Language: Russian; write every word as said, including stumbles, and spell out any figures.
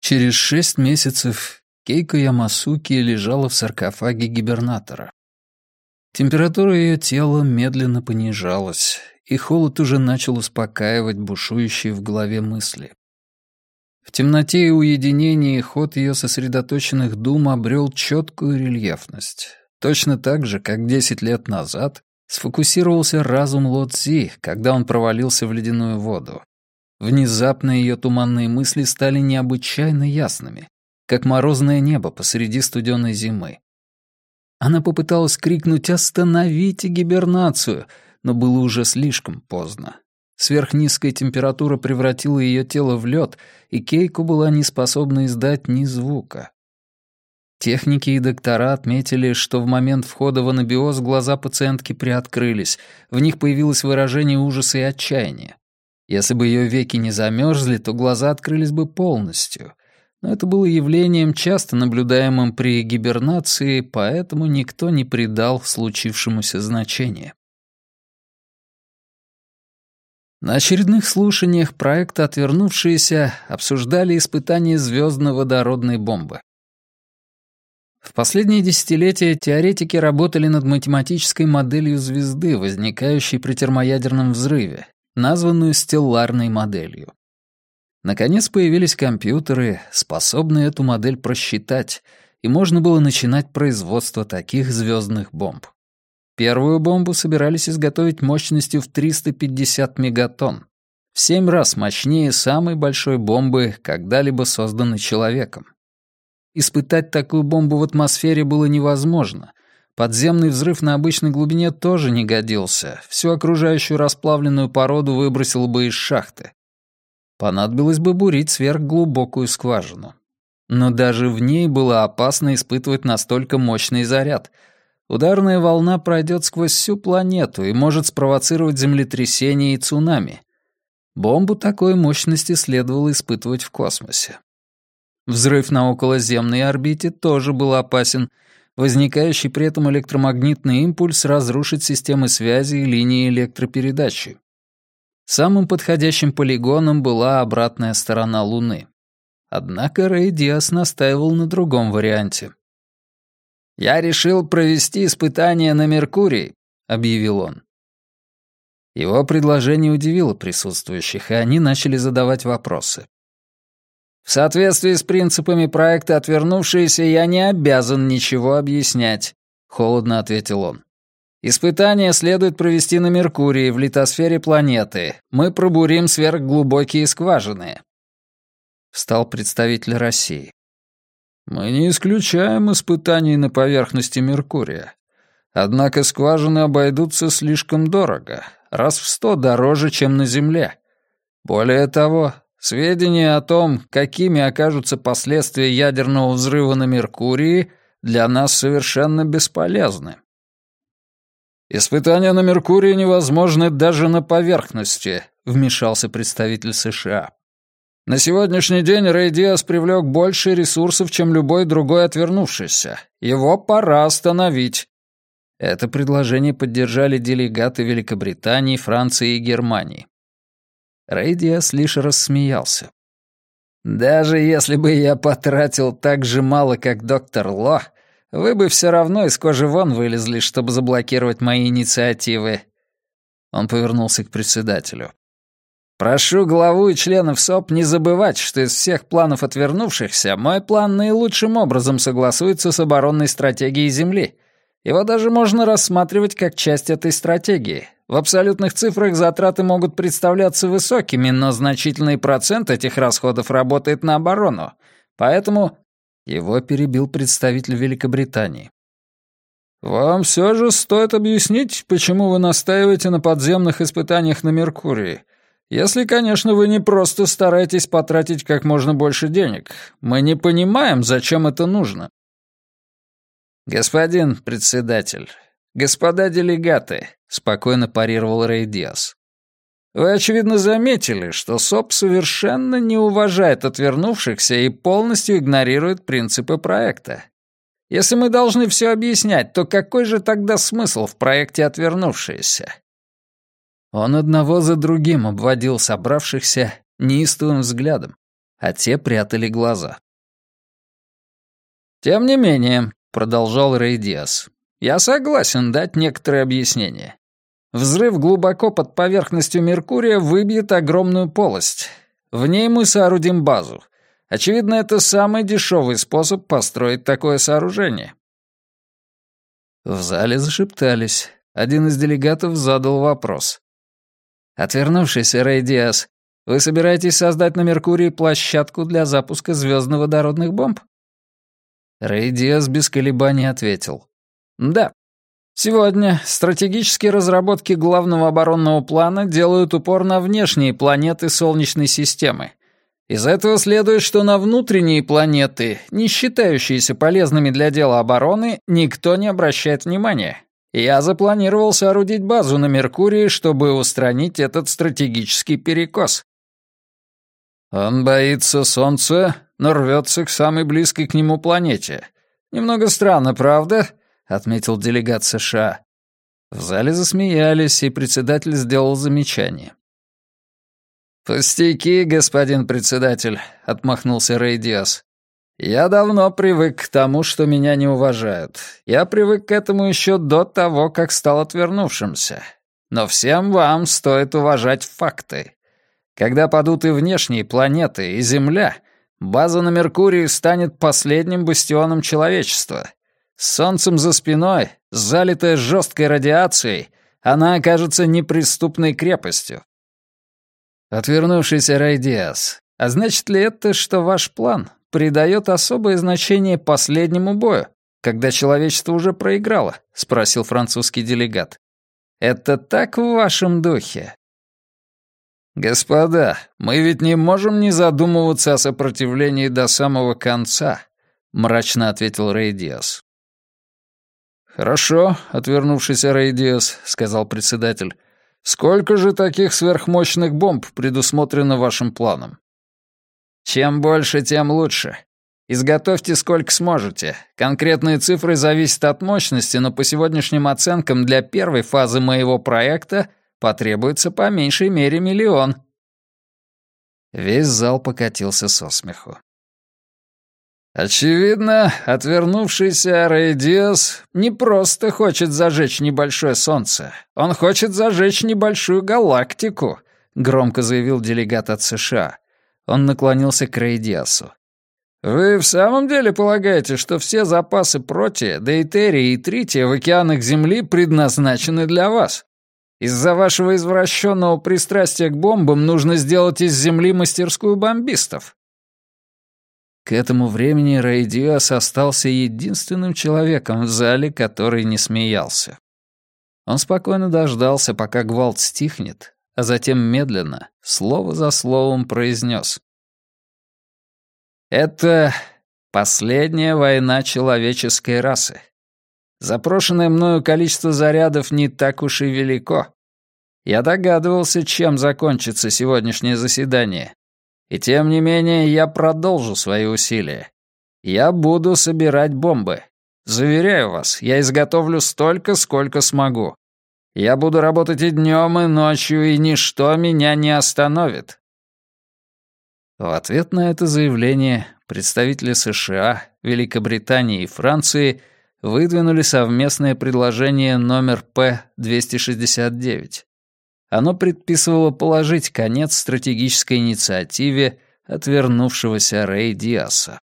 Через шесть месяцев Кейко Ямасуки лежала в саркофаге гибернатора. Температура ее тела медленно понижалась, и холод уже начал успокаивать бушующие в голове мысли. В темноте и уединении ход ее сосредоточенных дум обрел четкую рельефность. Точно так же, как десять лет назад сфокусировался разум Ло Цзи, когда он провалился в ледяную воду. Внезапно ее туманные мысли стали необычайно ясными, как морозное небо посреди студеной зимы. Она попыталась крикнуть «Остановите гибернацию!», но было уже слишком поздно. Сверхнизкая температура превратила ее тело в лед, и Кейко была не способна издать ни звука. Техники и доктора отметили, что в момент входа в анабиоз глаза пациентки приоткрылись, в них появилось выражение ужаса и отчаяния. Если бы ее веки не замерзли, то глаза открылись бы полностью. Но это было явлением, часто наблюдаемым при гибернации, поэтому никто не придал случившемуся значения. На очередных слушаниях проекта «Отвернувшиеся» обсуждали испытания звездно-водородной бомбы. В последние десятилетия теоретики работали над математической моделью звезды, возникающей при термоядерном взрыве, названную стелларной моделью. Наконец появились компьютеры, способные эту модель просчитать, и можно было начинать производство таких звездных бомб. Первую бомбу собирались изготовить мощностью в триста пятьдесят мегатонн, в семь раз мощнее самой большой бомбы, когда-либо созданной человеком. Испытать такую бомбу в атмосфере было невозможно. Подземный взрыв на обычной глубине тоже не годился, всю окружающую расплавленную породу выбросило бы из шахты. Понадобилось бы бурить сверхглубокую скважину. Но даже в ней было опасно испытывать настолько мощный заряд. Ударная волна пройдет сквозь всю планету и может спровоцировать землетрясение и цунами. Бомбу такой мощности следовало испытывать в космосе. Взрыв на околоземной орбите тоже был опасен. Возникающий при этом электромагнитный импульс разрушит системы связи и линии электропередачи. Самым подходящим полигоном была обратная сторона Луны. Однако Рэй Диас настаивал на другом варианте. «Я решил провести испытания на Меркурии», — объявил он. Его предложение удивило присутствующих, и они начали задавать вопросы. «В соответствии с принципами проекта «Отвернувшиеся» я не обязан ничего объяснять», — холодно ответил он. «Испытания следует провести на Меркурии, в литосфере планеты. Мы пробурим сверхглубокие скважины». Встал представитель России. «Мы не исключаем испытаний на поверхности Меркурия. Однако скважины обойдутся слишком дорого, раз в сто дороже, чем на Земле. Более того, сведения о том, какими окажутся последствия ядерного взрыва на Меркурии, для нас совершенно бесполезны. «Испытания на Меркурии невозможны даже на поверхности», — вмешался представитель США. «На сегодняшний день Рэй Диас привлек больше ресурсов, чем любой другой отвернувшийся. Его пора остановить». Это предложение поддержали делегаты Великобритании, Франции и Германии. Рэй Диас лишь рассмеялся. «Даже если бы я потратил так же мало, как доктор Ло, вы бы все равно из кожи вон вылезли, чтобы заблокировать мои инициативы». Он повернулся к председателю. «Прошу главу и членов СОП не забывать, что из всех планов отвернувшихся мой план наилучшим образом согласуется с оборонной стратегией Земли. Его даже можно рассматривать как часть этой стратегии. В абсолютных цифрах затраты могут представляться высокими, но значительный процент этих расходов работает на оборону. Поэтому...» Его перебил представитель Великобритании. «Вам все же стоит объяснить, почему вы настаиваете на подземных испытаниях на Меркурии. Если, конечно, вы не просто стараетесь потратить как можно больше денег. Мы не понимаем, зачем это нужно». «Господин председатель, господа делегаты», — спокойно парировал Рэй Диас. «Вы, очевидно, заметили, что СОП совершенно не уважает отвернувшихся и полностью игнорирует принципы проекта. Если мы должны все объяснять, то какой же тогда смысл в проекте «Отвернувшиеся»?» Он одного за другим обводил собравшихся неистовым взглядом, а те прятали глаза. «Тем не менее», — продолжал Рэй Диас, — «я согласен дать некоторые объяснения. Взрыв глубоко под поверхностью Меркурия выбьет огромную полость. В ней мы соорудим базу. Очевидно, это самый дешевый способ построить такое сооружение». В зале зашептались. Один из делегатов задал вопрос. «Отвернувшийся Рэй Диас, вы собираетесь создать на Меркурии площадку для запуска звездно-водородных бомб?» Рэй Диас без колебаний ответил. «Да. Сегодня стратегические разработки главного оборонного плана делают упор на внешние планеты Солнечной системы. Из этого следует, что на внутренние планеты, не считающиеся полезными для дела обороны, никто не обращает внимания. Я запланировал соорудить базу на Меркурии, чтобы устранить этот стратегический перекос». «Он боится Солнца, но рвется к самой близкой к нему планете. Немного странно, правда?» — отметил делегат США. В зале засмеялись, и председатель сделал замечание. «Пустяки, господин председатель», — отмахнулся Рэй Диас. «Я давно привык к тому, что меня не уважают. Я привык к этому еще до того, как стал отвернувшимся. Но всем вам стоит уважать факты. Когда падут и внешние планеты, и Земля, база на Меркурии станет последним бастионом человечества. С Солнцем за спиной, залитая жесткой радиацией, она окажется неприступной крепостью». Отвернувшийся Рэй Диас, а значит ли это, что ваш план придает особое значение последнему бою, когда человечество уже проиграло? — спросил французский делегат. «Это так в вашем духе?» «Господа, мы ведь не можем не задумываться о сопротивлении до самого конца», — мрачно ответил Рэй Диас. «Хорошо», — отвернувшийся Рэй Диас, — сказал председатель. «Сколько же таких сверхмощных бомб предусмотрено вашим планом?» «Чем больше, тем лучше. Изготовьте сколько сможете. Конкретные цифры зависят от мощности, но по сегодняшним оценкам для первой фазы моего проекта потребуется по меньшей мере миллион». Весь зал покатился со смеху. «Очевидно, отвернувшийся Рэй Диас не просто хочет зажечь небольшое солнце. Он хочет зажечь небольшую галактику», — громко заявил делегат от США. Он наклонился к Рэй Диасу. «Вы в самом деле полагаете, что все запасы протия, дейтерия и трития в океанах Земли предназначены для вас? Из-за вашего извращенного пристрастия к бомбам нужно сделать из Земли мастерскую бомбистов?» К этому времени Рэй Диас остался единственным человеком в зале, который не смеялся. Он спокойно дождался, пока гвалт стихнет, а затем медленно, слово за словом, произнес. «Это последняя война человеческой расы. Запрошенное мною количество зарядов не так уж и велико. Я догадывался, чем закончится сегодняшнее заседание. И тем не менее я продолжу свои усилия. Я буду собирать бомбы. Заверяю вас, я изготовлю столько, сколько смогу. Я буду работать и днем, и ночью, и ничто меня не остановит». В ответ на это заявление представители США, Великобритании и Франции выдвинули совместное предложение номер П двести шестьдесят девять. Оно предписывало положить конец стратегической инициативе отвернувшегося Рэй Диаса.